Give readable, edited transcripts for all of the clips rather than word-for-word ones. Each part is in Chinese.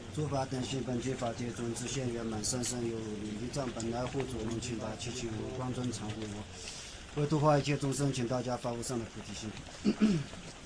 诸法等性本具法界中，自现圆满，生生有如理。一藏本来护主能请大祈请无光尊常护我，为度化一切众生，请大家发无上的菩提心。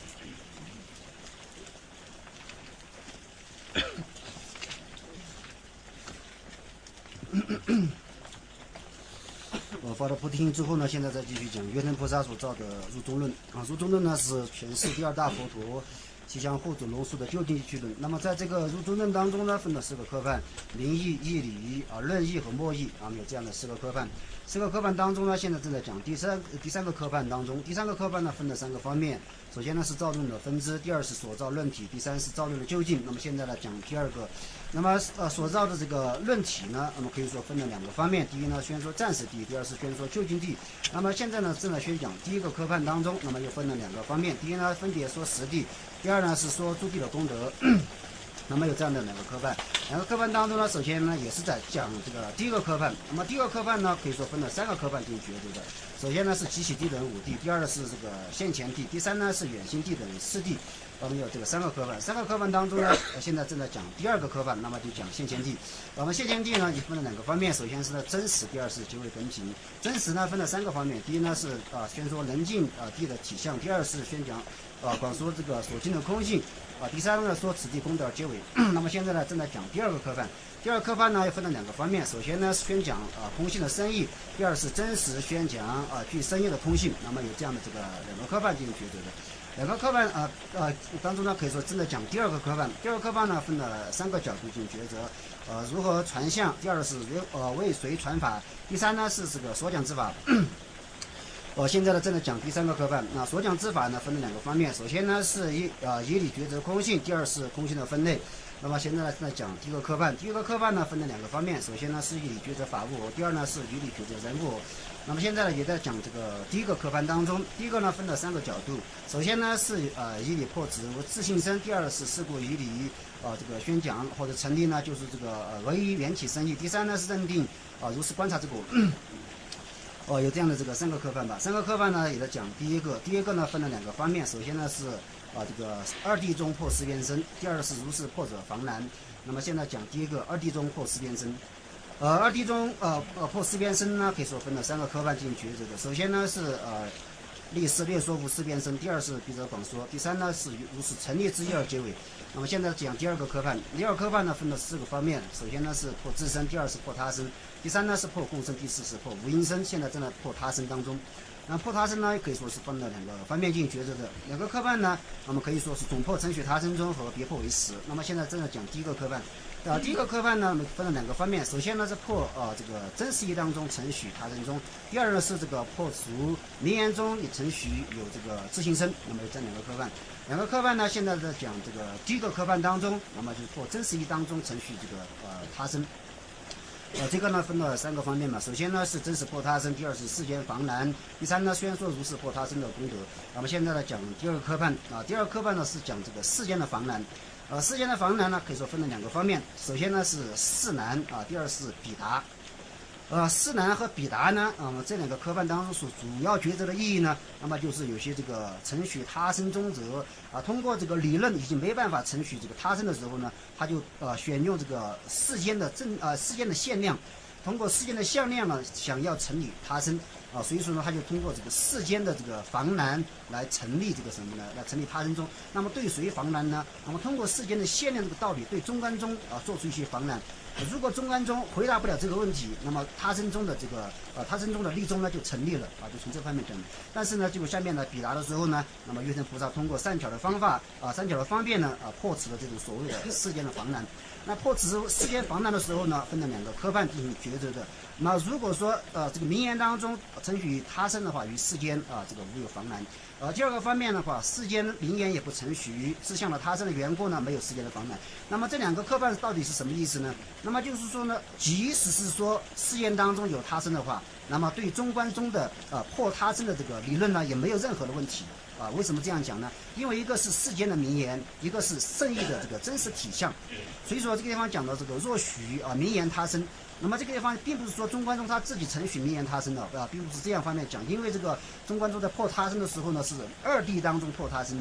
我发了菩提心之后呢，现在再继续讲月灯菩萨所造的入中论啊。入中论呢是全世第二大佛陀其将护主龙树的究竟义趣论。那么在这个入中论当中呢，分了4个科判：灵义、义理啊、论义和默义啊，有这样的4个科判。4个科判当中呢，现在正在讲第三个科判当中，第3个科判呢分了3个方面。首先呢是造论的分支，第2是所造论体，第3是造论的究竟。那么现在来讲第2个。那么所造的这个论体呢，那么可以说分了2个方面。第一呢宣说暂时谛，第2是宣说究竟谛。那么现在呢正在宣讲第1个科判当中，那么又分了2个方面。第一呢分别说实谛，第2呢是说诸谛的功德。那么有这样的2个科判，2个科判当中呢，首先呢也是在讲这个第1个科判。那么第1个科判呢，可以说分了3个科判进行抉择的。首先呢是极起谛等5谛，第2呢是这个现前谛，第3呢是远心谛等4谛。我们有这个3个科判，3个科判当中呢，现在正在讲第2个科判，那么就讲现前谛。我们现前谛呢也分了2个方面，首先是呢真实，第2是极为本品。真实呢分了3个方面，第一呢是宣说能尽谛的体相，第2是宣讲广说这个所尽的空性。第3呢说此地功德皆为。那么现在呢正在讲第2个科判，第2个科判呢又分了2个方面，首先呢是宣讲空性的深义，第2是真实宣讲具深义的空性。那么有这样的这个2个科判进行抉择的。2个科判当中呢可以说正在讲第2个科判，第2个科判呢分了3个角度进行抉择，如何传相，第2是为谁传法，第3呢是这个所讲之法。现在呢正在讲第3个科判。那所讲之法呢分了2个方面，首先呢是以理抉择空性，第2是空性的分类。那么现在呢正在讲第1个科判，第1个科判呢分了2个方面，首先呢是以理抉择法物我，第2呢是以理抉择人物我。那么现在呢也在讲这个第1个科判当中，第1个呢分了3个角度，首先呢是以理破执为自性身，第2是事故以理这个宣讲或者成立呢就是这个唯一缘起生意，第3呢是认定如是观察之果。有这样的这个3个科判吧。3个科判呢也在讲第一个呢分了2个方面，首先呢是这个二谛中破四边身，第2是如是破者防难。那么现在讲第一个二谛中破四边身。二谛中破四边身呢可以说分了3个科判进行抉择的。首先呢是立誓略说无四边身，第2是笔者广说，第3呢是如是成立之一而结尾。那么现在讲第2个科判，第2个科判呢分了4个方面，首先呢是破自身，第2是破他身，第3呢是破共生，第4是破无因身。现在正在破他身当中。那破他身呢可以说是分了2个方面进行抉择的。2个科判呢，那么可以说是总破承许他身中和别破为实。那么现在正在讲第1个科判。第1个科判呢分了2个方面，首先呢是破这个真实义当中承许他身中，第2呢是这个破除名言中也承许有这个自性身。那么有这2个科判。2个科判呢现在在讲这个第1个科判当中，那么就是破真实义当中承许这个他身。这个呢分了3个方面嘛，首先呢是真实破他身，第2是世间防难，第3呢宣说如是破他身的功德。那么现在呢讲第2个科判第2个科判呢是讲这个世间的防难。世间的防难呢可以说分了2个方面，首先呢是世难第2是彼达。世难和彼达呢，这2个科判当中所主要抉择的意义呢，那么就是有些这个承许他身中者通过这个理论已经没办法承许这个他身的时候呢，他就选用这个世间的限量，通过世间的限量呢，想要成立他身所以说呢，他就通过这个世间的这个防难来成立这个什么呢？来成立他身中。那么对谁防难呢？那么通过世间的限量这个道理，对中观中做出一些防难。如果中观中回答不了这个问题，那么他身中的这个他身中的立宗呢就成立了就从这方面讲。但是呢，就下面呢彼达的时候呢，那么月称菩萨通过善巧的方法善巧的方便呢破除了这种所谓的世间的防难。那破除世间防难的时候呢，分了2个科判进行抉择的。那如果说这个名言当中承许他身的话，于世间这个无有防难。第2个方面的话，世间名言也不承许自相的他身的缘故呢，没有世间的防难。那么这2个科判到底是什么意思呢？那么就是说呢，即使是说世间当中有他身的话，那么对中观中的破他身的这个理论呢，也没有任何的问题。为什么这样讲呢？因为一个是世间的名言，一个是圣义的这个真实体相。所以说这个地方讲到这个若许名言他身，那么这个地方并不是说中观中他自己承许名言他身的并不是这样方面讲。因为这个中观中在破他身的时候呢，是2谛当中破他身的。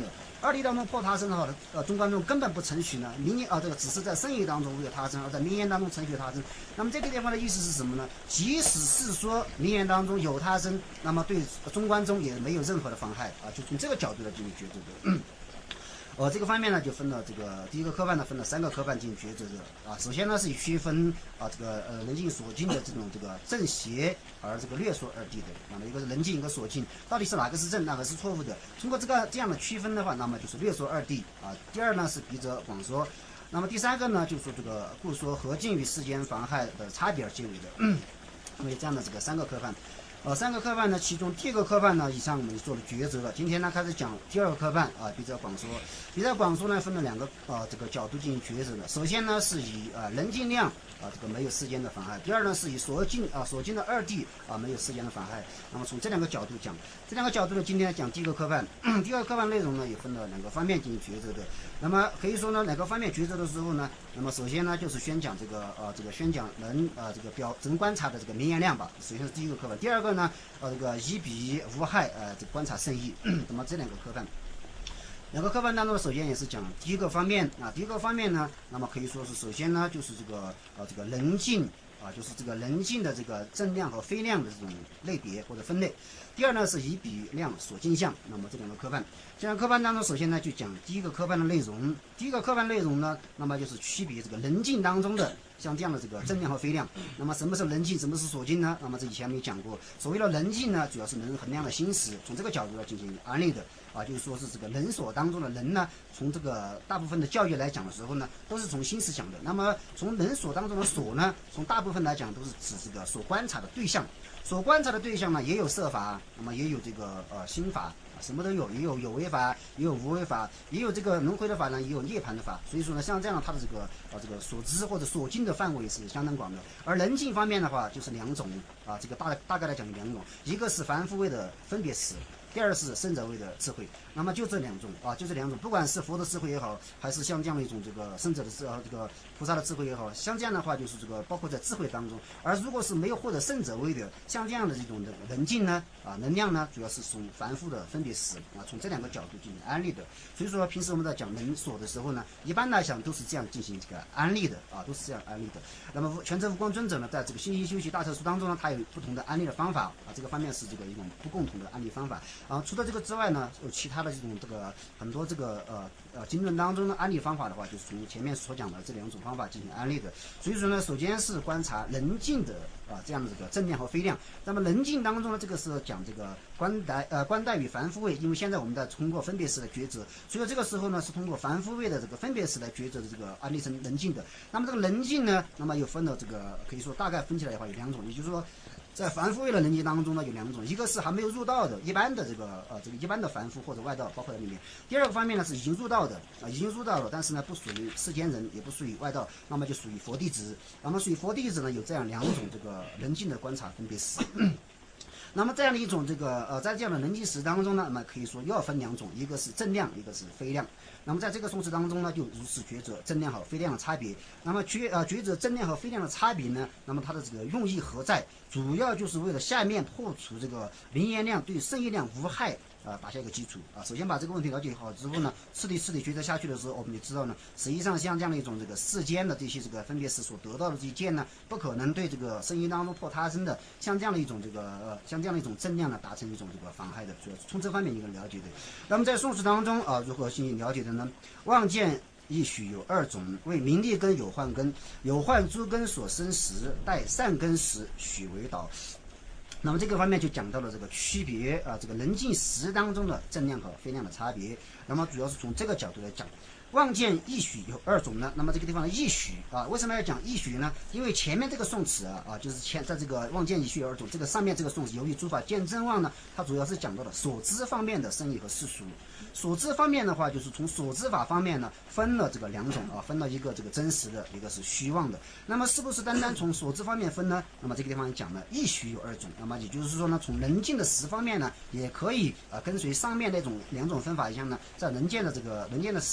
二谛当中破他生的话，中观中根本不承许呢名言这个只是在圣义当中为有他生，而在名言当中承许他生。那么这个地方的意思是什么呢？即使是说名言当中有他生，那么对中观中也没有任何的妨害啊，就从这个角度来进行抉择的。这个方面呢，就分了这个第一个科判呢，分了3个科判进行抉择的啊。首先呢，是以区分这个人尽所尽的这种这个正邪而这个略说二谛的。那么一个是人尽，一个所尽，到底是哪个是正，哪个是错误的？通过这样的区分的话，那么就是略说二谛啊。第二呢是笔者广说，那么第3个呢就是说这个故说何尽与世间妨害的差别而结为的。因为这样的这个3个科判。3个科判呢，其中第一个科判呢，以上我们做了抉择了。今天呢，开始讲第2个科判啊，笔者广说。笔者广说呢，分了2个这个角度进行抉择的。首先呢，是以人尽量这个没有世间的妨害；第二呢，是以所尽的二谛没有世间的妨害。那么从这2个角度讲，这2个角度呢，今天讲第一个科判。第2个科判内容呢，也分了2个方面进行抉择的。那么可以说呢，哪个方面抉择的时候呢，那么首先呢，就是宣讲这个宣讲人这个人观察的这个名言量吧。首先是第一个科判，第2个呢，这个以彼无害这个观察圣义。那么这2个科判。2个科判当中，首先也是讲第一个方面啊。第一个方面呢，那么可以说是首先呢，就是这个人尽就是这个人尽的这个正量和非量的这种类别或者分类。第二呢是以彼量所尽相。那么这2个科判，这2个科判当中，首先呢就讲第一个科判的内容。第一个科判内容呢，那么就是区别这个人尽当中的像这样的这个正量和非量。那么什么是人尽，什么是所尽呢？那么这以前没有讲过。所谓的人尽呢，主要是人衡量的心识，从这个角度来进行安利的就是说是这个人所当中的人呢，从这个大部分的教育来讲的时候呢，都是从心识讲的。那么从人所当中的所呢，从大部分来讲都是指这个所观察的对象。所观察的对象呢，也有色法，那么也有这个心法，什么都有，也有有为法，也有无为法，也有这个轮回的法呢，也有涅槃的法。所以说呢，像这样它的这个所知或者所尽的范围是相当广的。而人尽方面的话，就是2种这个大概来讲有2种，一个是凡夫位的分别识。第二是圣者位的智慧。那么就这2种就这2种，不管是佛的智慧也好，还是像这样的一种这个圣者的这个菩萨的智慧也好，像这样的话就是这个包括在智慧当中。而如果是没有获得圣者位的，像这样的这种人尽呢能量呢，主要是从凡夫的分别识从这2个角度进行安利的。所以说平时我们在讲人所的时候呢，一般来讲都是这样进行这个安利的都是这样安利的。那么全真无光尊者呢，在这个信息修习大册书当中呢，他有不同的安利的方法这个方面是这个一种不共同的安利方法。除了这个之外呢，有其他的这种很多这个经论当中的安利方法的话，就是从前面所讲的这2种方法进行安利的。所以说呢，首先是观察人尽的这样的这个正量和非量。那么人尽当中呢，这个是讲这个观待与凡夫位，因为现在我们在通过分别识来抉择，所以这个时候呢是通过凡夫位的这个分别识来抉择的这个安利成人尽的。那么这个人尽呢，那么又分了这个可以说大概分起来的话有2种，也就是说在凡夫位的人尽当中呢有2种，一个是还没有入道的一般的这个一般的凡夫或者外道包括在里面。第2个方面呢是已经入道的已经入道了，但是呢不属于世间人，也不属于外道，那么就属于佛弟子。那么属于佛弟子呢有这样2种这个人尽的观察分别识。那么这样的一种在这样的人尽识当中呢，那么可以说又要分2种，一个是正量，一个是非量。那么在这个宋词当中呢，就如此抉择正量和非量的差别。那么抉择正量和非量的差别呢，那么它的这个用意何在？主要就是为了下面破除这个名言量对圣义量无害打下一个基础首先把这个问题了解好之后呢，彻底抉择下去的时候，我们就知道呢，实际上像这样的一种这个世间的这些这个分别识所得到的这些见呢，不可能对这个圣义当中破他生的像这样的一种像这样的一种正量呢达成一种这个妨害的。主要是从这方面一个了解的。那么在宋词当中如何进行了解的呢？望见亦许有2种，为名利根有幻根，有幻诸根所生时，待善根时许为导。那么这个方面就讲到了这个区别这个人尽识当中的正量和非量的差别。那么主要是从这个角度来讲。望见亦许有2种呢，那么这个地方的亦许为什么要讲亦许呢？因为前面这个宋词就是在这个望见亦许有2种这个上面这个宋词，由于诸法见真妄呢，它主要是讲到了所知方面的圣义和世俗。所知方面的话，就是从所知法方面呢分了这个2种分了一个这个真实的，一个是虚妄的。那么是不是单单从所知方面分呢？那么这个地方讲了亦许有2种，那么也就是说呢，从人尽的识方面呢，也可以跟随上面那种2种分法一样呢，在人见的识当中呢，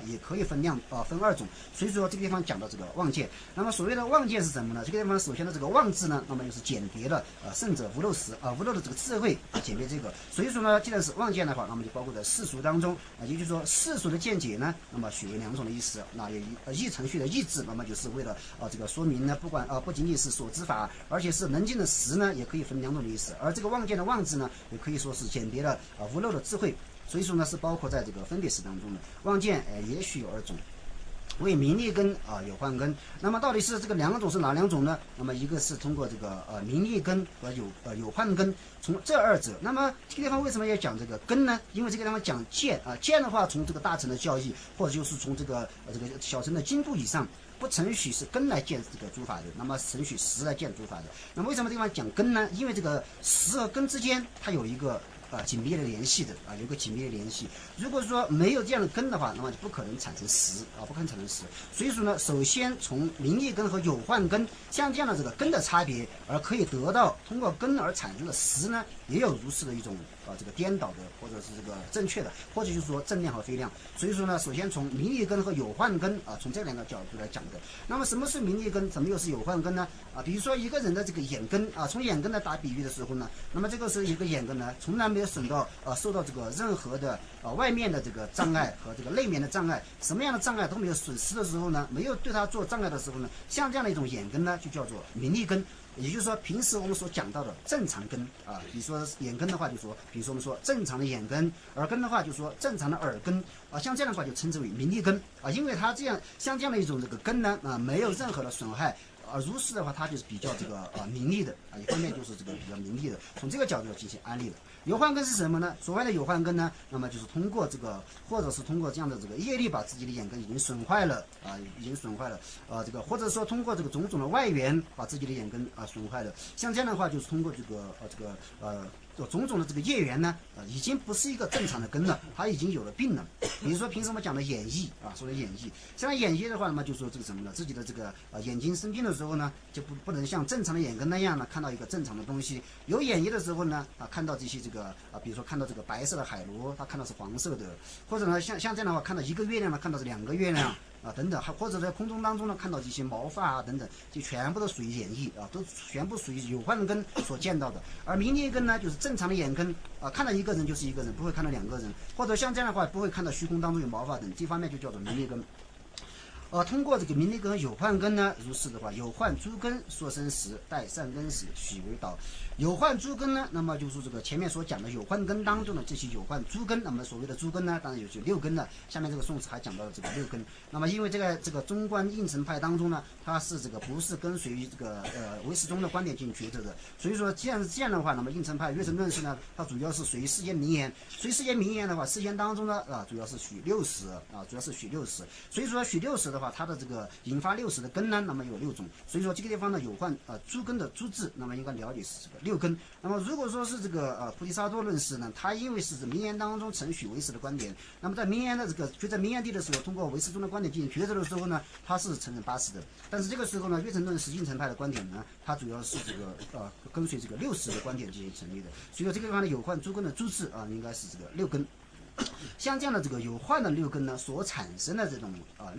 也可以分二种。所以说这个地方讲到这个望见。那么所谓的望见是什么呢？这个地方首先的这个望字呢，那么就是简别了圣者无漏时无漏的这个智慧简别这个。所以说呢，既然是望见的话，那么就包括在世俗当中也就是说世俗的见解呢，那么许为两种的意思。那有义程序的义字，那么就是为了这个说明呢，不仅仅是所知法，而且是能见的实呢，也可以分两种的意思。而这个望见的望字呢，也可以说是简别了无漏的智慧。所以说呢，是包括在这个分别识当中的望见也许有二种。为名利根有幻根，那么到底是这个两种是哪两种呢？那么一个是通过这个名利根和有幻根，从这二者。那么这个地方为什么要讲这个根呢？因为这个地方讲见见的话，从这个大乘的教义，或者就是从这个小乘的经部以上，不承许是根来见这个诸法的，那么承许实来见诸法的。那么为什么这地方讲根呢？因为这个实和根之间，它有一个紧密的联系的有一个紧密的联系。如果说没有这样的根的话，那么就不可能产生实不可能产生实。所以说呢，首先从名利根和有幻根像这样的这个根的差别，而可以得到通过根而产生的实呢，也有如是的一种这个颠倒的，或者是这个正确的，或者就是说正量和非量。所以说呢，首先从名利根和有幻根从这两个角度来讲的。那么什么是名利根，什么又是有幻根呢？比如说一个人的这个眼根从眼根来打比喻的时候呢，那么这个时候一个眼根呢，从来没有受到这个任何的外面的这个障碍和这个内面的障碍，什么样的障碍都没有损失的时候呢，没有对它做障碍的时候呢，像这样的一种眼根呢，就叫做名利根。也就是说，平时我们所讲到的正常根比如说眼根的话，就说，比如说我们说正常的眼根；耳根的话，就说正常的耳根像这样的话就称之为名利根因为它这样像这样的一种这个根呢没有任何的损害。如是的话，它就是比较这个名利的一方面就是这个比较名利的，从这个角度进行安利的。有幻根是什么呢？所谓的有幻根呢，那么就是通过这个，或者是通过这样的这个业力，把自己的眼根已经损坏了已经损坏了这个，或者说通过这个种种的外缘，把自己的眼根损坏了。像这样的话，就是通过这个种种的这个业缘呢已经不是一个正常的根了，它已经有了病了。比如说平时我们讲的眼翳说的眼翳，像眼翳的话，那么就说这个什么呢？自己的这个眼睛生病的时候呢，就不能像正常的眼根那样呢看到一个正常的东西。有眼翳的时候呢看到这些这个比如说看到这个白色的海螺，他看到是黄色的，或者呢像这样的话，看到一个月亮呢，看到是2个月亮等等，或者在空中当中呢看到这些毛发等等，就全部都属于眼翳都全部属于有幻根所见到的。而名利根呢，就是正常的眼根看到一个人就是一个人，不会看到2个人，或者像这样的话不会看到虚空当中有毛发等，这方面就叫做名利根。通过这个名利根和有幻根呢，如是的话，有幻诸根所生时，待善根时，许为道。有幻诸根呢，那么就是这个前面所讲的有幻根当中的这些有幻诸根，那么所谓的诸根呢，当然有6根了。下面这个宋词还讲到了这个6根。那么因为这个中观应成派当中呢，它是这个不是跟随于这个唯识宗的观点进行抉择的，所以说既然是这样的话，那么应成派月成论师呢，它主要是随世间名言。随世间名言的话，世间当中呢主要是许60主要是许60。所以说许60的话，它的这个引发60的根呢，那么有6种。所以说这个地方呢有幻诸根的诸字，那么应该了解是这个6根。那么如果说是这个菩提萨埵论师呢，他因为是名言当中承许唯识的观点，那么在名言的这个就在名言地的时候，通过唯识中的观点进行抉择的时候呢，他是承认80的。但是这个时候呢，月成论师应成派的观点呢，它主要是这个跟随这个60的观点进行成立的。所以说这个地方呢有幻诸根的诸字应该是这个6根。像这样的这个有幻的6根呢，所产生的这种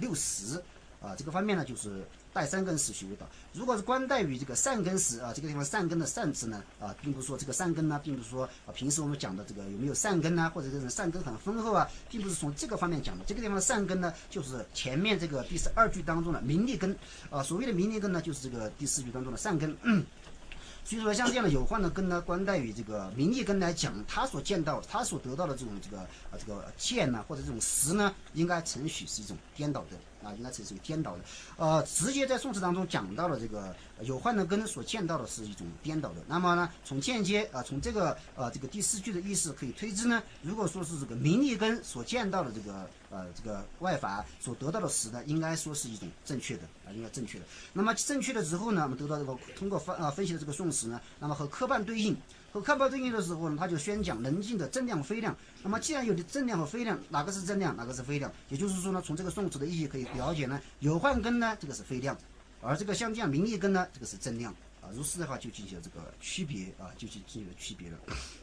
60这个方面呢，就是待善根时许为道。如果是观待于这个善根时这个地方善根的善字呢并不是说这个善根呢，并不是说平时我们讲的这个有没有善根或者这种善根很丰厚并不是从这个方面讲的。这个地方的善根呢，就是前面这个第2句当中的名利根所谓的名利根呢，就是这个第4句当中的善根。所以说像这样的有幻的根呢，观待于这个名利根来讲，他所见到他所得到的这种这个见呢，或者这种实呢，应该承许是一种颠倒的应该承许颠倒的直接在宋词当中讲到了这个有幻的根所见到的是一种颠倒的。那么呢，从间接从这个第4句的意思可以推知呢，如果说是这个名利根所见到的这个外法所得到的实呢，应该说是一种正确的应该正确的。那么正确的之后呢，我们得到这个通过分析的这个宋词呢，那么和科判对应。和科判对应的时候呢，他就宣讲能尽的正量非量。那么既然有的正量和非量，哪个是正量，哪个是非量？也就是说呢，从这个宋词的意义可以了解呢，有幻根呢，这个是非量，而这个像这样名利根呢，这个是正量如是的话就进行了这个区别就进行了区别了。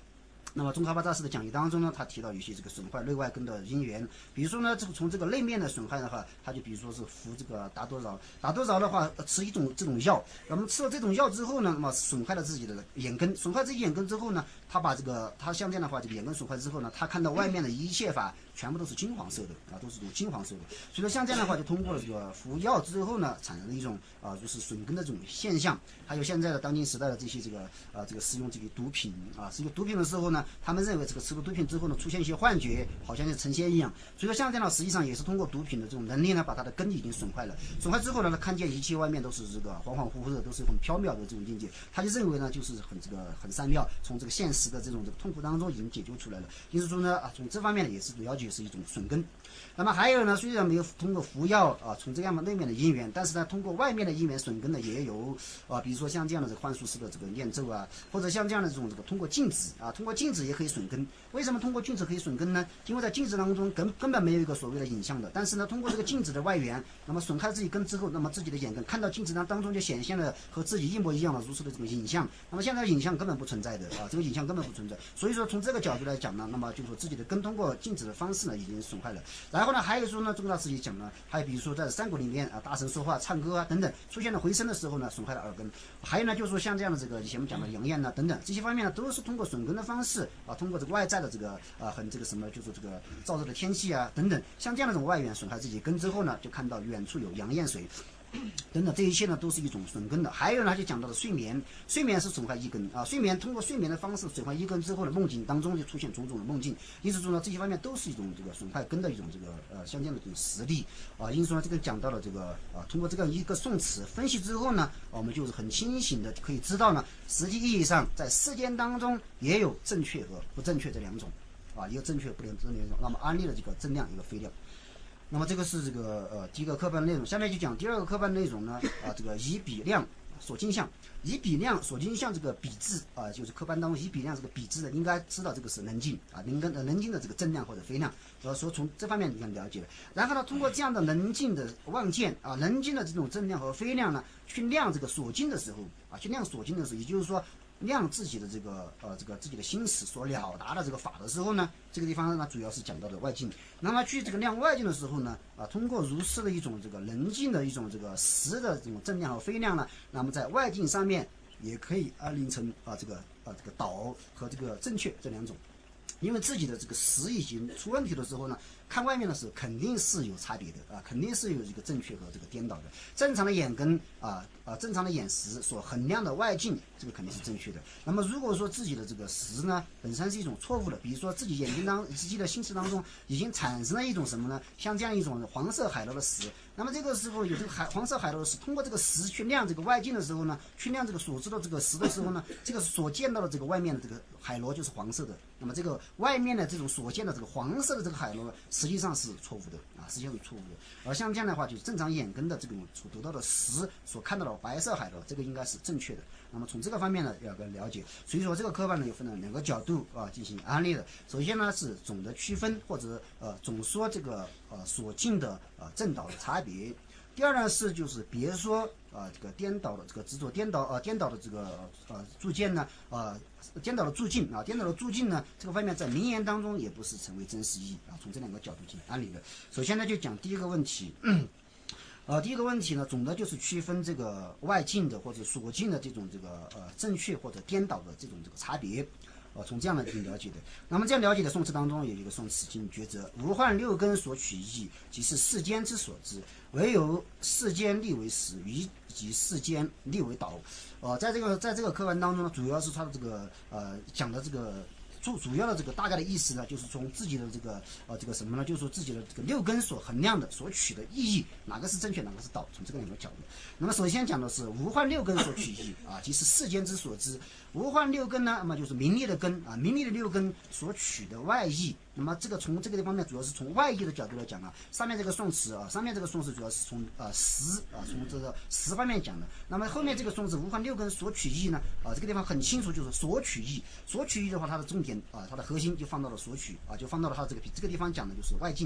那么宗喀巴大师的讲义当中呢，他提到一些这个损坏内外根的因缘，比如说呢，从这个内面的损害的话，他就比如说是服这个达多饶的话，吃这种药，那么吃了这种药之后呢，那么损害了自己的眼根，损害自己眼根之后呢，他像这样的话，这个眼根损坏之后呢，他看到外面的一切法全部都是金黄色的啊，都是这种金黄色的，所以说像这样的话，就通过了这个服药之后呢，产生了一种就是损根的这种现象。还有现在的当今时代的这些这个使用这个毒品使用毒品的时候呢，他们认为这个吃了毒品之后呢，出现一些幻觉，好像是成仙一样。所以说像这样实际上也是通过毒品的这种能力呢，把他的根已经损坏了。损坏之后呢，他看见一切外面都是这个恍恍惚惚的，都是很缥缈的这种境界，他就认为呢，就是很善妙，从这个现实的这种痛苦当中已经解救出来了。因此说呢，从这方面呢也是了解是一种损根。那么还有呢，虽然没有通过服药从这样的内面的因缘，但是呢，通过外面的因缘损根呢也有比如说像这样的这个幻术师的这个念咒或者像这样的这种通过镜子通过镜子也可以损根。为什么通过镜子可以损根呢？因为在镜子当中根本没有一个所谓的影像的，但是呢，通过这个镜子的外缘，那么损害自己根之后，那么自己的眼根看到镜子当中就显现了和自己一模一样的如此的这种影像。那么现在的影像根本不存在的这个影像根本不存在。所以说从这个角度来讲呢，那么就是说自己的根通过镜子的方式呢已经损坏了。然后呢，还有说呢，宗大师也讲了，还有比如说在山谷里面大声说话、唱歌等等，出现了回声的时候呢，损害了耳根。还有呢，就是说像这样的这个以前我们讲的阳焰等等这些方面呢，都是通过损根的方式通过这个外在的这个这个什么，就是这个燥热的天气等等，像这样的这种外缘损害自己根之后呢，就看到远处有阳焰水。等等，这一切呢都是一种损根的。还有呢，就讲到了睡眠，睡眠是损坏一根睡眠通过睡眠的方式损坏一根之后呢，梦境当中就出现种种的梦境。因此说呢，这些方面都是一种这个损坏根的一种这个相应的这种实例因此说呢，这个讲到了这个通过这个一个宋词分析之后呢，我们就是很清醒的可以知道呢，实际意义上在世间当中也有正确和不正确这两种一个正确不正确两种。那么安利的这个正量一个非量。那么这个是这个第一个课本内容，下面就讲第二个课本内容呢这个以比量所镜像，以比量所镜像这个比字就是课本当中以比量这个比字的，应该知道这个是能镜能镜的这个正量或者非量，说从这方面你看了解了。然后呢，通过这样的能镜的望见能镜的这种正量和非量呢，去量这个所镜的时候去量所镜的时候，也就是说量自己的这个自己的心识所了达的这个法的时候呢，这个地方呢主要是讲到的外境。那么去这个量外境的时候呢通过如是的一种这个能境的一种这个实的这种正量和非量呢，那么在外境上面也可以安立成这个导和这个正确这两种。因为自己的这个实已经出问题的时候呢，看外面的时候肯定是有差别的肯定是有这个正确和这个颠倒的。正常的眼根正常的眼识所衡量的外境，这个肯定是正确的。那么如果说自己的这个识呢本身是一种错误的，比如说自己自己的心识当中已经产生了一种什么呢？像这样一种黄色海螺的识，那么这个时候有这个黄色海螺的识，通过这个识去量这个外境的时候呢，去量这个所知的这个识的时候呢，这个所见到的这个外面的这个海螺就是黄色的。那么这个外面的这种所见的这个黄色的这个海螺实际上是错误的实际上是错误的。而像这样的话，就是正常眼根的这种所得到的识所看到的白色海螺，这个应该是正确的。那么从这个方面呢要个了解，所以说这个课本呢有分了两个角度进行安利的。首先呢是总的区分或者总说这个所境的正导的差别。第二呢是就是别说这个颠倒的这个执着颠倒的这个铸见呢颠倒的铸境颠倒的铸境呢，这个方面在名言当中也不是成为真实意义从这两个角度进行安利的。首先呢就讲第一个问题第一个问题呢，总的就是区分这个外境的或者所境的这种这个正确或者颠倒的这种这个差别从这样来进行了解的。那么这样了解的宋词当中有一个宋词进行抉择，无患六根所取义，即是世间之所知，唯有世间立为实，以及世间立为导。在这个课文当中呢，主要是他的这个讲的这个主要的这个大概的意思呢，就是从自己的这个什么呢，就是说自己的这个六根所衡量的所取的意义，哪个是正确，哪个是导，从这个两个角度。那么首先讲的是无患六根所取义即是世间之所知。无患六根呢，那么就是名利的根名利的六根所取的外义。那么这个从这个地方呢，主要是从外义的角度来讲上面这个宋词上面这个宋词主要是从实从这个实方面讲的。那么后面这个宋词无患六根所取义呢这个地方很清楚，就是所取义。所取义的话，它的重点它的核心就放到了所取就放到了它这个地方讲的就是外境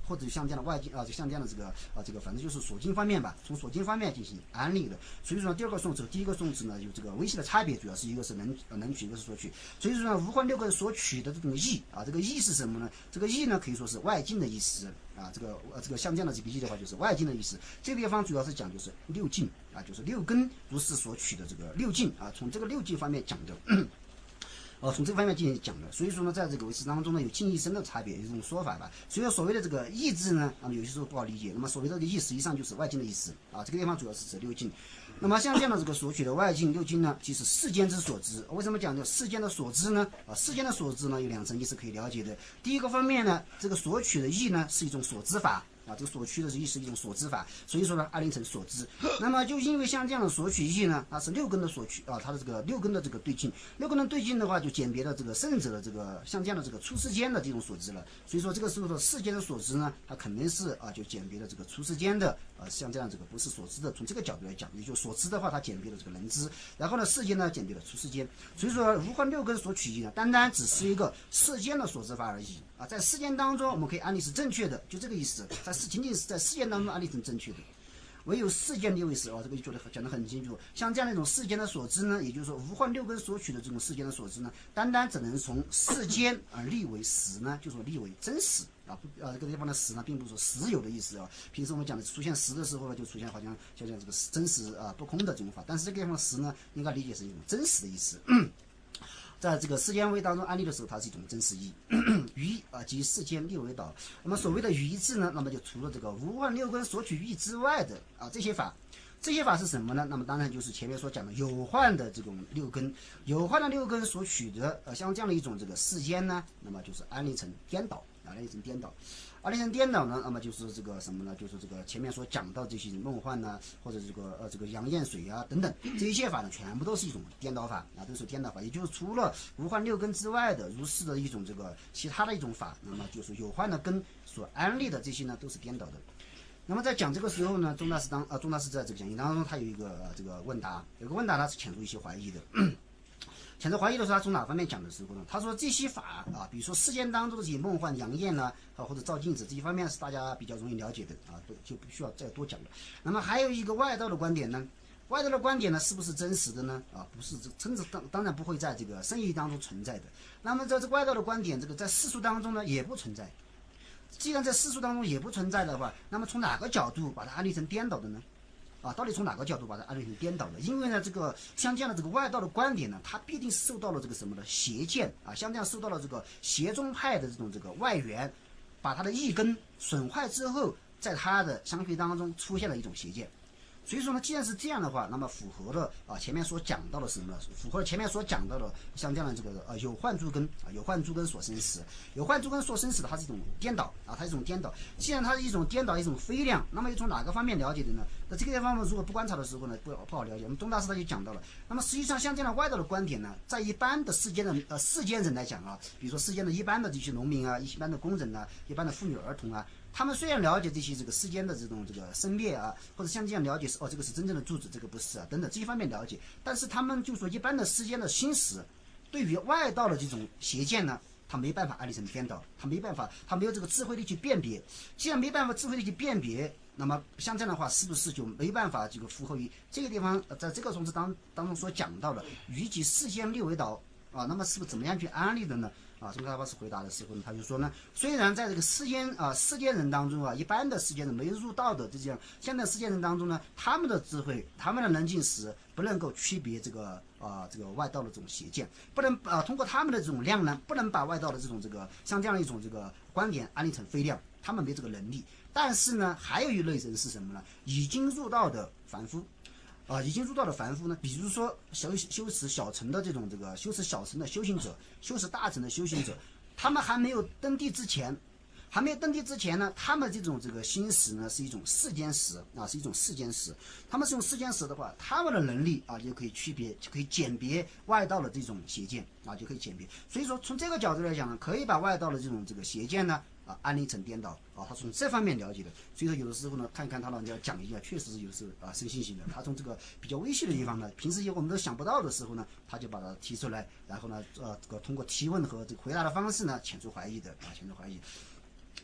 或者像这样的外境就像这样的这个反正就是所经方面吧，从所经方面进行安利的。所以说第二个宋词和第一个宋词呢，有这个微细的差别，主要是一个是能取，一个是索取。所以说呢，无患六根所取的这种义这个义是什么呢？这个义呢可以说是外境的意思这个像这样的这个义的话，就是外境的意思。这个地方主要是讲就是六境就是六根如是所取的这个六境从这个六境方面讲的。从这个方面进行讲的，所以说呢，在这个为词当中呢，有近义深的差别，有这种说法吧。所以说所谓的这个义字呢，有些时候不好理解。那么所谓的义，实际上就是外境的意思这个地方主要是指六境。那么像这样的这个所取的外境六境呢，即是世间之所知。为什么讲究世间的所知呢？世间的所知呢，有两层意思可以了解的。第一个方面呢，这个所取的义呢，是一种所知法。这个所取的义是一种所知法，所以说呢，安立成所知。那么就因为像这样的所取义呢，它是六根的所取它的这个六根的这个对境，六根的对境的话，就鉴别了这个圣者的这个像这样的这个出世间的这种所知了。所以说这个时候的世间的所知呢，它肯定是就鉴别了这个出世间的像这样这个不是所知的。从这个角度来讲，也就是所知的话，它鉴别了这个能知，然后呢，世间呢鉴别了出世间。所以说无患六根所取义呢，单单只是一个世间的所知法而已在世间当中，我们可以安立是正确的，就这个意思。仅仅是在世间当中安立成正确的，唯有世间六为实这个就讲得很清楚。像这样的一种世间的所知呢，也就是说无患六根所取的这种世间的所知呢，单单只能从世间而立为实呢，就说立为真实这个地方的实呢，并不是说实有的意思平时我们讲的出现实的时候呢，就出现好像这个真实不空的这种法，但是这个地方的实呢，应该理解是一种真实的意思。在这个世间为当中安立的时候，它是一种真实义。于即世间六为道。那么所谓的于字呢，那么就除了这个无患六根所取义之外的这些法。这些法是什么呢？那么当然就是前面所讲的有患的这种六根，有患的六根所取的像这样的一种这个世间呢，那么就是安立成颠倒安立成颠倒。安立成颠倒呢，那么就是这个什么呢？就是这个前面所讲到这些梦幻呢，或者这个阳焰水等等这些法呢，全部都是一种颠倒法都是颠倒法。也就是除了无患六根之外的如是的一种这个其他的一种法，那么就是有患的根所安立的这些呢，都是颠倒的。那么在讲这个时候呢，宗大师在这个讲义当中，他有一个这个问答，有个问答他是潜入一些怀疑的。潜入怀疑的时候，他从哪方面讲的时候呢？他说这些法比如说世间当中的这些梦幻阳焰或者照镜子这一方面是大家比较容易了解的就不需要再多讲了。那么还有一个外道的观点呢，外道的观点呢，是不是真实的呢？不是，当然不会在这个圣义当中存在的。那么在这外道的观点，这个在世俗当中呢也不存在。既然在世俗当中也不存在的话，那么从哪个角度把它安立成颠倒的呢？到底从哪个角度把它安立成颠倒的？因为呢，这个像这样的这个外道的观点呢，它必定受到了这个什么的邪见像这样受到了这个邪宗派的这个外援，把它的义根损坏之后，在它的相续当中出现了一种邪见。所以说呢，既然是这样的话，那么符合了前面所讲到的什么呢？符合了前面所讲到的像这样的这个有患诸根有患诸根所生死，有患诸根所生死的，它是一种颠倒它是一种颠倒。既然它是一种颠倒，一种非量，那么又从哪个方面了解的呢？那这个地方如果不观察的时候呢，不好了解。我们宗大师他就讲到了。那么实际上像这样的外道的观点呢，在一般的世间人来讲比如说世间的一般的这些农民一般的工人一般的妇女儿童他们虽然了解这些这个世间的这种这个生灭或者像这样了解这个是真正的住址，这个不是等等这些方面了解，但是他们就说一般的世间的心识，对于外道的这种邪见呢，他没办法安立成颠倒，他没办法，他没有这个智慧力去辨别。既然没办法智慧力去辨别，那么像这样的话，是不是就没办法这个符合于这个地方在这个宗旨当中所讲到的于即世间六为道那么是不是怎么样去安立的呢？宗喀巴师回答的时候呢，他就说呢，虽然在这个世间人当中一般的世间人没入道的这样现在世间人当中呢，他们的智慧，他们的能进识不能够区别这个外道的这种邪见，不能通过他们的这种量呢，不能把外道的这种像这样一种观点安立成非量，他们没这个能力。但是呢，还有一类人是什么呢？已经入道的凡夫。已经入道的凡夫呢，比如说修持小乘的修持小乘的修行者，修持大乘的修行者，他们还没有登地之前呢，他们这种心识呢是一种世间识是一种世间识。他们是用世间识的话，他们的能力就可以区别，就可以鉴别外道的这种邪见就可以鉴别。所以说从这个角度来讲呢，可以把外道的这种邪见呢安立成颠倒他从这方面了解的。所以说有的时候呢，看他老人家讲一下，确实是有时生信心的。他从这个比较微细的地方呢，平时我们都想不到的时候呢，他就把它提出来，然后呢通过提问和回答的方式呢，遣除怀疑的潜出怀疑。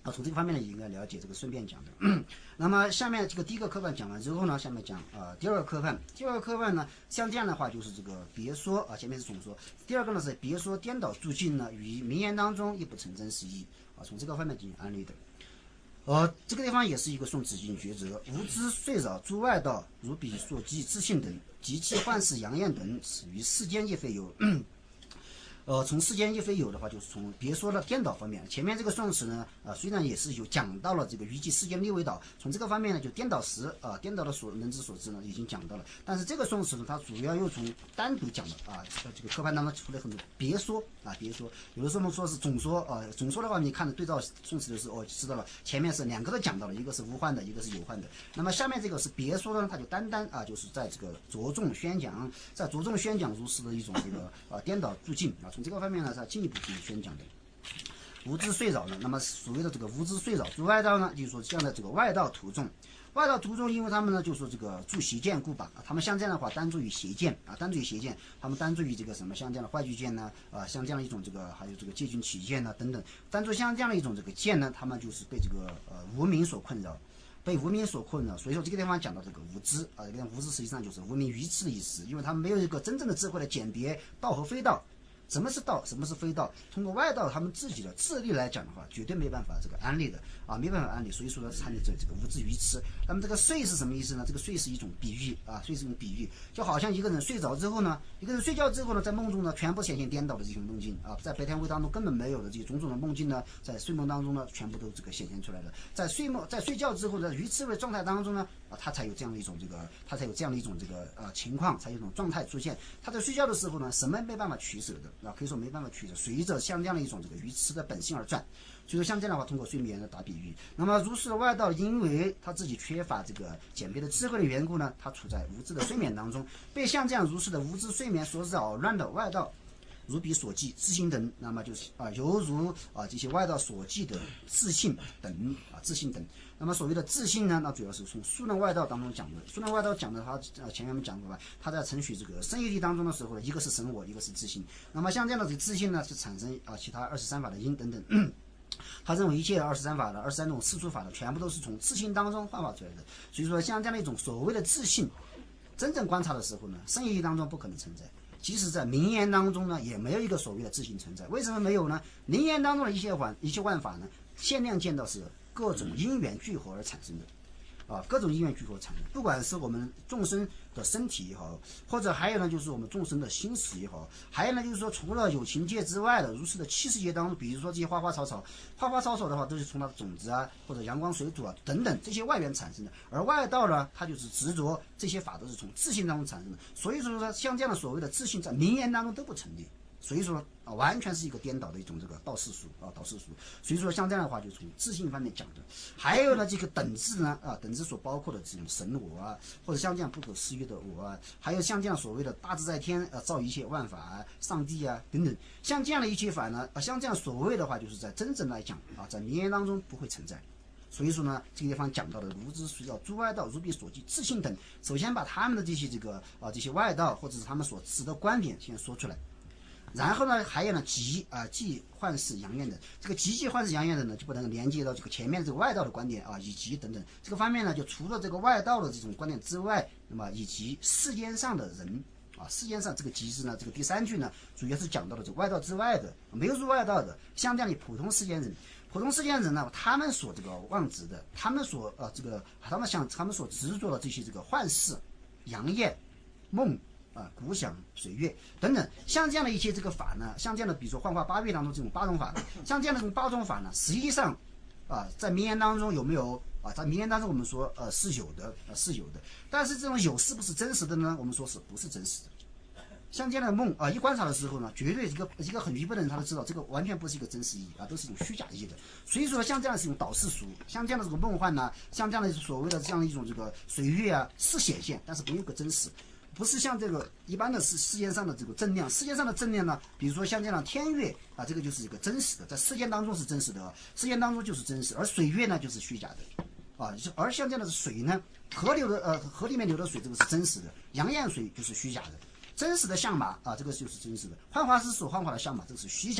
从这个方面呢也应该了解，这个顺便讲的。那么下面这个第一个科判讲完之后呢，下面讲第二个科判。第二个科判呢，像这样的话就是这个别说前面是总说，第二个呢是别说颠倒注尽呢，与名言当中亦不成真实意从这个方面进行安利的。这个地方也是一个送子敬抉择，无知遂扰诸外道，如彼所记自信等，及其幻世扬言等，此于世间亦非有。从世间亦非有的话，就是从别说的颠倒方面。前面这个宋词呢，虽然也是有讲到了这个余记世间六位道，从这个方面呢，就颠倒时颠倒的人之所知呢，已经讲到了。但是这个宋词呢，它主要又从单独讲的这个科判当中出了很多别说别说，有的时候我们说是总说总说的话，你看对照宋词的时候就知道了，前面是两个都讲到了，一个是无患的，一个是有患的。那么下面这个是别说的呢，它就单就是在这个着重宣讲，如是的一种这个颠倒注尽从这个方面呢，它进一步进行宣讲的。无知遂扰呢，那么所谓的这个无知遂扰诸外道呢，就是说这样的这个外道徒众，因为他们呢就说这个著邪见故吧，他们像这样的话单注于邪见他们单注于这个什么像这样的坏聚见呢像这样的一种这个还有这个戒君起见呢等等，单注像这样的一种这个见呢，他们就是被这个无明所困扰。所以说这个地方讲到这个无知这个地方无知实际上就是无明愚痴的意思，因为他们没有一个真正的智慧来鉴别道和非道。什么是道，什么是非道？通过外道他们自己的智力来讲的话，绝对没办法这个安利的没办法安利。所以说呢，参与这个无知愚痴。那么这个睡是什么意思呢？这个睡是一种比喻睡是一种比喻，就好像一个人睡着之后呢，睡觉之后呢，在梦中呢，全部显现颠倒的这种梦境在白天会当中根本没有的这些种种的梦境呢，在睡梦当中呢，全部都这个显现出来了。在睡觉之后的愚痴的状态当中呢，他才有这样的一种情况，才有一种状态出现。他在睡觉的时候呢，什么没办法取舍的。可以说没办法取舍，随着像这样的一种这个愚痴的本性而转。所以说像这样的话，通过睡眠的打比喻。那么如是的外道，因为他自己缺乏这个鉴别的智慧的缘故呢，他处在无知的睡眠当中，被像这样如是的无知睡眠所扰乱的外道，如彼所记自信等，那么就是犹如这些外道所记的自信等那么所谓的自信呢，那主要是从数论外道当中讲的。数论外道讲的他前面我们讲过吧，他在承许这个生义谛当中的时候，一个是神我，一个是自信。那么像这样的这个自信呢，是产生其他23法的因等等。他认为一切23法的23种世俗法的全部都是从自信当中幻化出来的。所以说像这样的一种所谓的自信，真正观察的时候呢，生义谛当中不可能存在。即使在名言当中呢，也没有一个所谓的自信存在。为什么没有呢？名言当中的一切万法呢，限量见到是各种因缘聚合而产生的各种因缘聚合产生，不管是我们众生的身体也好，或者还有呢就是我们众生的心识也好，还有呢就是说除了有情界之外的如是的七世界当中，比如说这些花花草草的话，都是从它的种子或者阳光水土等等这些外缘产生的。而外道呢，它就是执着这些法都是从自信当中产生的。所以说像这样的所谓的自信，在名言当中都不成立。所以说完全是一个颠倒的一种这个道世俗。所以说像这样的话，就从自信方面讲的。还有呢，这个等字呢等字所包括的这种神我或者像这样不可思议的我还有像这样所谓的大自在天造一切万法上帝等等，像这样的一切法呢像这样所谓的话，就是在真正来讲在名言当中不会存在。所以说呢，这个地方讲到的无知遂扰诸外道，如彼所记自信等，首先把他们的这些这些外道或者是他们所持的观点先说出来。然后呢，还有呢，即幻世扬言等，这个即幻世扬言等呢，就不能连接到这个前面这个外道的观点以及等等这个方面呢，就除了这个外道的这种观点之外，那么以及世间上的人世间上这个即字呢，这个第三句呢，主要是讲到了这个外道之外的没有入外道的，像这样的普通世间人呢，他们所这个妄执的，他们所他们所执着的这些这个幻世、阳焰、梦。鼓响、水月等等，像这样的一些这个法呢，像这样的比如说幻化八月当中这种8种法，像这样的这种8种法呢，实际上在名言当中有没有在名言当中我们说是有的但是这种有是不是真实的呢？我们说是不是真实的？像这样的梦一观察的时候呢，绝对一个很愚笨的人他都知道这个完全不是一个真实意义都是一种虚假意义的。所以说像这样是一种导世俗，像这样的这个梦幻呢，像这样的所谓的这样一种这个水月是显现，但是没有个真实。不是像这个一般的是世间上的这个正量，世间上的正量呢，比如说像这样天月这个就是一个真实的，在世间当中是真实的世间当中就是真实，而水月呢就是虚假的而像这样的水呢，河里面流的水这个是真实的，阳焰水就是虚假的，真实的相马这个就是真实的，幻化师所幻化的相马这个是虚假的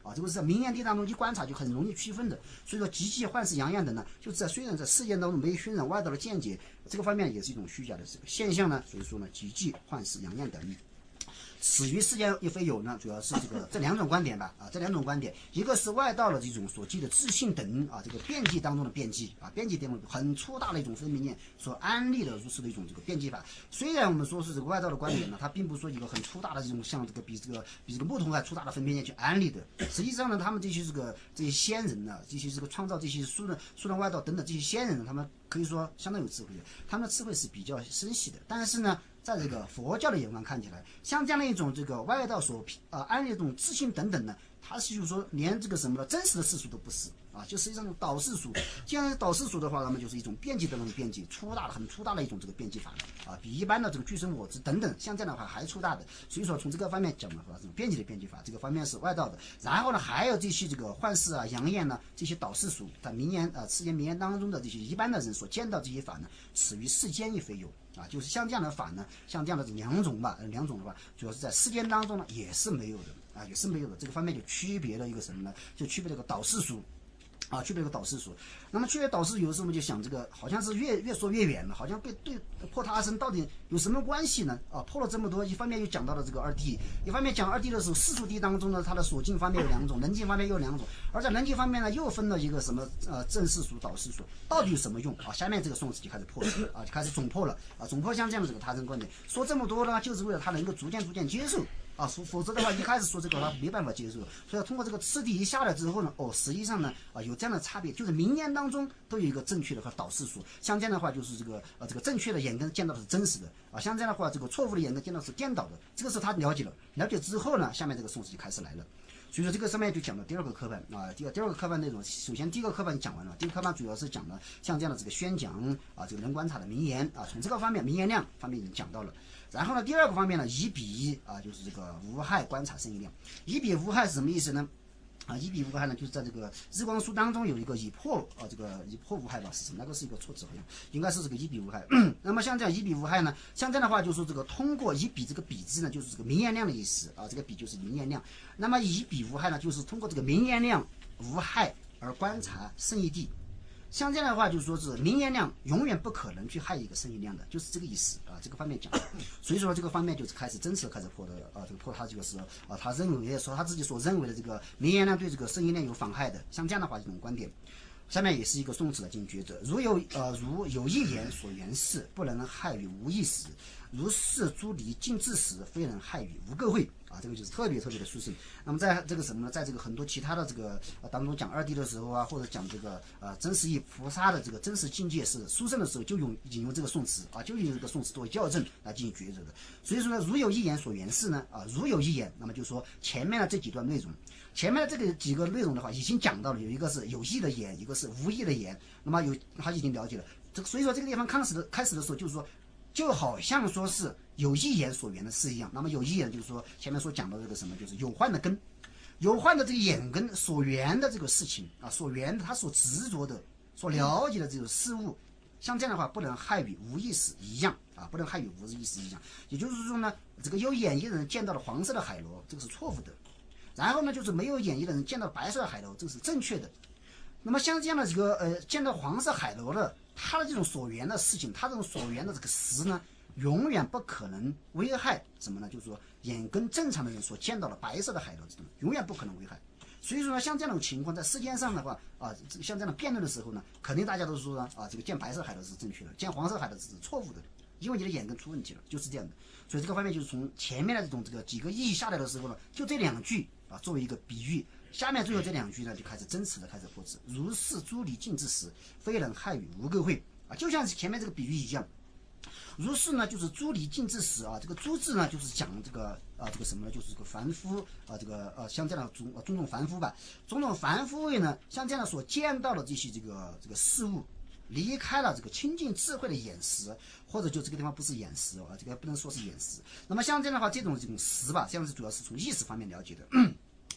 啊，这个是在名言地当中一观察就很容易区分的。所以说极其幻视扬言等呢，就虽然在事件当中没熏染外道的见解，这个方面也是一种虚假的这个现象呢。所以说呢，极其幻视扬言等。此于世间亦非有呢，主要是这两种观点吧，这两种观点，一个是外道的这种所记的自信等这个辩记当中的辩记辩记当中很粗大的一种分明念所安立的如是的一种这个辩记法。虽然我们说是这个外道的观点呢，它并不是说一个很粗大的这种像比这个木头还粗大的分别念去安立的。实际上呢，他们这些先人呢，这些创造这些苏人外道等等这些先人呢，他们可以说相当有智慧的，他们的智慧是比较深细的。但是呢，在这个佛教的眼光看起来，像这样的一种这个外道所安立的这种自信等等呢，它是就是说连这个什么的真实的世俗都不是就实际上导世俗。既然是导世俗的话，那么就是一种辩记的那种辩记，很粗大的一种这个辩记法比一般的这个具身我执等等像这样的话还粗大的。所以说从这个方面讲的话，这种辩记的辩记法这个方面是外道的。然后呢，还有这些这个幻视扬言呢，这些导世俗在世间名言当中的这些一般的人所见到这些法呢，此于世间亦非有。就是像这样的法呢，像这样的两种的话，主要是在世间当中呢也是没有的也是没有的。这个方面就区别了一个什么呢？就区别了一个导世俗区别了一个导世俗。那么区别导世，有时候我们就想这个好像是越说越远了，好像对破他身到底有什么关系呢？破了这么多，一方面又讲到了这个二谛，一方面讲二谛的时候，世俗谛当中呢，它的所境方面有两种，能境方面又有两种，而在能境方面呢，又分了一个什么正世俗、导世俗，到底有什么用下面这个宋词就开始破了就开始总破了总破像这样的这个他身观点，说这么多呢，就是为了他能够逐渐接受。否则的话，一开始说这个他没办法接受，所以通过这个次第一下来之后呢，实际上呢有这样的差别，就是名言当中都有一个正确的和导世俗，像这样的话就是这个正确的眼根见到的是真实的像这样的话这个错误的眼根见到是颠倒的。这个时候他了解之后呢，下面这个宋词就开始来了。所以说这个上面就讲了第二个科判第二个科判内容，首先第一个科判讲完了，第一个科判主要是讲了像这样的这个宣讲这个人观察的名言从这个方面名言量方面已经讲到了。然后呢，第二个方面呢，以比就是这个无害观察生意量。以比无害是什么意思呢？以比无害呢，就是在这个日光书当中有一个以破无害吧，是什么？那个是一个措辞，好像应该是这个以比无害。那么像这样以比无害呢，像这样的话就是这个通过以比这个比字呢，就是这个名言量的意思这个比就是名言量。那么以比无害呢，就是通过这个名言量无害而观察圣义谛。像这样的话，就是说是名言量永远不可能去害一个圣义量的，就是这个意思这个方面讲。所以说这个方面就是开始真实开始破的这个破他这个是他认为说他自己所认为的这个名言量对这个圣义量有妨害的，像这样的话这种观点。下面也是一个宋词的进抉择，如有一言所言事，不能害于无意识；如是诸离尽致时，非能害于无垢秽这个就是特别的殊胜。那么在这个什么呢？在这个很多其他的这个当中讲二谛的时候或者讲这个真实义菩萨的这个真实境界是殊胜的时候，就引用这个宋词就引用这个宋词作为校正来进行抉择的。所以说呢，如有一言所言事呢如有一言，那么就说前面的这几段内容，前面的这个几个内容的话已经讲到了，有一个是有意的言，一个是无意的言，那么他已经了解了所以说这个地方开始的时候就是说，就好像说是有意言所言的事一样。那么有意言就是说前面所讲的这个什么，就是有患的根，有患的这个眼根所缘的这个事情所缘的他所执着的所了解的这种事物，像这样的话不能害于无意识一样不能害于无意识一样。也就是说呢，这个有眼益的人见到了黄色的海螺，这个是错误的。然后呢，就是没有眼益的人见到白色的海螺，这个是正确的。那么像这样的这个见到黄色海螺的，他的这种所缘的事情，他这种所缘的这个实呢，永远不可能危害什么呢？就是说眼根正常的人所见到的白色的海螺这种，永远不可能危害。所以说呢，像这样的情况在世间上的话像这样的辩论的时候呢，肯定大家都说呢这个见白色海螺是正确的，见黄色海螺是错误的，因为你的眼根出问题了，就是这样的。所以这个方面就是从前面的这种几个意义下来的时候呢，就这两句作为一个比喻，下面最后这两句呢就开始真实的开始破斥，如是诸离尽致时，非能害于无垢秽就像是前面这个比喻一样。如是呢，就是诸离尽致时这个诸字呢，就是讲这个什么呢？就是这个凡夫这个像这样的种种凡夫吧，种种凡夫位呢，像这样的所见到的这些这个事物，离开了这个清净智慧的眼识，或者就这个地方不是眼识这个不能说是眼识。那么像这样的话，这种识吧，这样是主要是从意识方面了解的。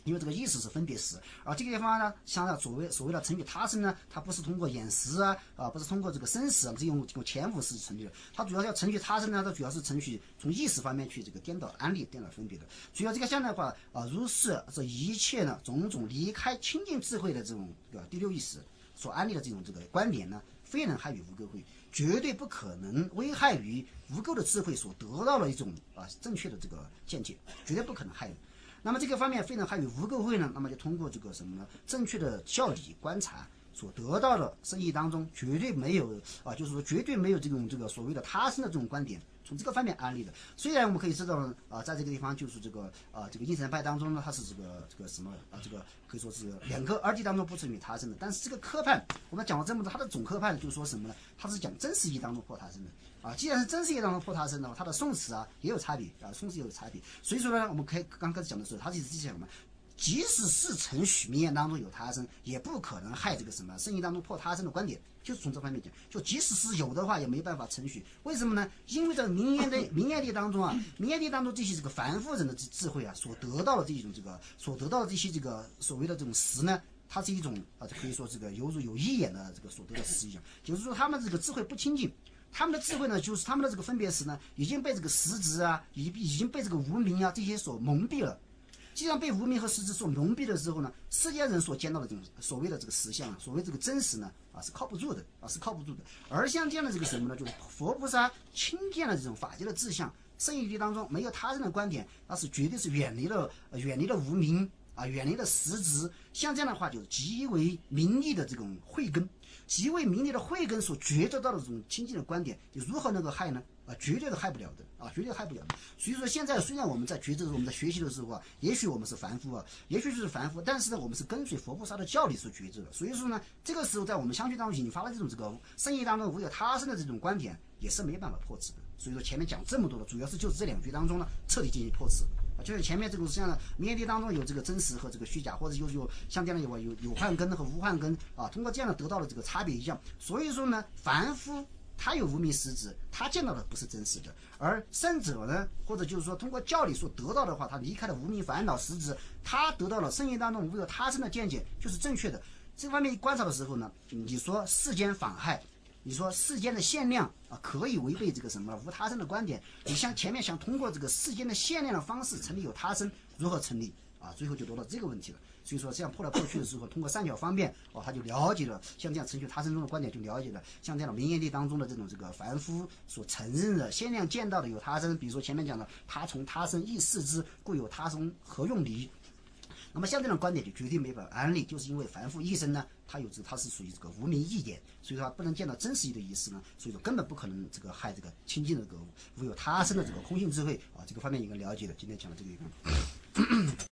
因为这个意识是分别识，而这个地方呢，像所谓的成语他生呢，它不是通过眼识不是通过这个生识这种前五识成立的，它主要要成语他生呢，它主要是程序从意识方面去这个颠倒安立、颠倒分别的。主要这个相的话如是这一切呢种种离开清净智慧的这种第六意识所安立的这种观点呢，非能害于无垢慧，绝对不可能危害于无垢的智慧所得到的一种正确的这个见解，绝对不可能害人。那么这个方面非能害于无垢慧呢，那么就通过这个什么呢？正确的教理观察所得到的生意当中，绝对没有就是说绝对没有这个所谓的他生的这种观点。从这个方面安利的，虽然我们可以知道在这个地方就是这个应成派当中呢，它是这个什么这个可以说是两个二谛当中不存于他生的，但是这个科判我们讲了这么多，它的总科判就是说什么呢？它是讲真实义当中破他生的既然是真实义当中破他生的话，它的宋词也有差别宋词也有差别，所以说呢，我们刚开始讲的时候，它是讲什么？即使是程序明言当中有他生，也不可能害这个什么圣义当中破他生的观点，就是从这方面讲，就即使是有的话，也没办法程序。为什么呢？因为在明言谛当中明言谛当中这些这个凡夫人的智慧所得到的这种所得到的这些所谓的这种识呢，它是一种可以说这个犹如有一眼的这个所得的识一样，就是说他们这个智慧不清净。他们的智慧呢，就是他们的这个分别识呢，已经被这个实质已经被这个无明这些所蒙蔽了。既然被无明和实质所蒙蔽的时候呢，世间人所见到的这种所谓的这个实相所谓这个真实呢是靠不住的是靠不住的。而像这样的这个什么呢，就是佛菩萨亲见了这种法界的志向，圣义谛当中没有他人的观点，那是绝对是远离了无明远离了实质。像这样的话，就是极为明利的这种慧根，极为明利的慧根所觉得到的这种清净的观点，就如何能够害呢？绝对的害不了的绝对害不了的。所以说现在虽然我们在觉知我们在学习的时候也许我们是凡夫也许是凡夫，但是呢，我们是跟随佛菩萨的教理所觉知的。所以说呢，这个时候在我们相续当中引发了这种圣义当中无有他生的这种观点，也是没办法破斥的。所以说前面讲这么多的，主要是就是这两句当中呢，彻底进行破斥就是前面这个像明言谛当中有这个真实和这个虚假，或者有像这样的有幻根和无幻根通过这样的得到了这个差别一样。所以说呢，凡夫他有无明实质，他见到的不是真实的，而圣者呢，或者就是说通过教理所得到的话，他离开了无明烦恼实质，他得到了圣义当中无有他生的见解，就是正确的。这方面一观察的时候呢，你说世间妨害，你说世间的限量可以违背这个什么无他生的观点，你像前面想通过这个世间的限量的方式成立有他生，如何成立最后就落到这个问题了。所以说这样破来破去的时候，通过三角方便他就了解了像这样成就他生中的观点，就了解了像这样的明言谛当中的这种凡夫所承认的限量见到的有他生，比如说前面讲的他从他生亦视之，故有他生何用理。那么像这种观点就绝对没法安利，就是因为凡夫一生呢，他是属于这个无明一眼，所以说他不能见到真实义的意思呢，所以说根本不可能害这个清净的无有他生的这个空性智慧这个方面应该了解的。今天讲的这个